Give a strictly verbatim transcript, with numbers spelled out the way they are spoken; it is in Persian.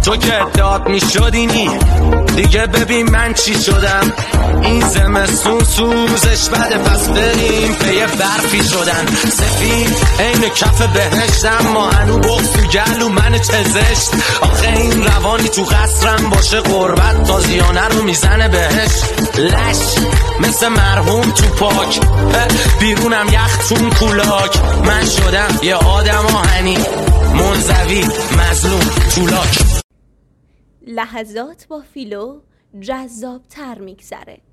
تو که داد میشدینی دیگه ببین من چی شدم. این زمستون سوزش بده پس بریم پی برفی شدن. سفید این کف بهشتم ما هنو بغز تو گلو من چزشت. آخه این روانی تو قصرم باشه قربت تازیانه رو میزنه بهش. لش مثل مرحوم تو پاک بیرونم یختون کولاک. من شدم یه آدم آهنی منزوی مظلوم طولاک. لحظات با فیلو جذاب تر میگذره.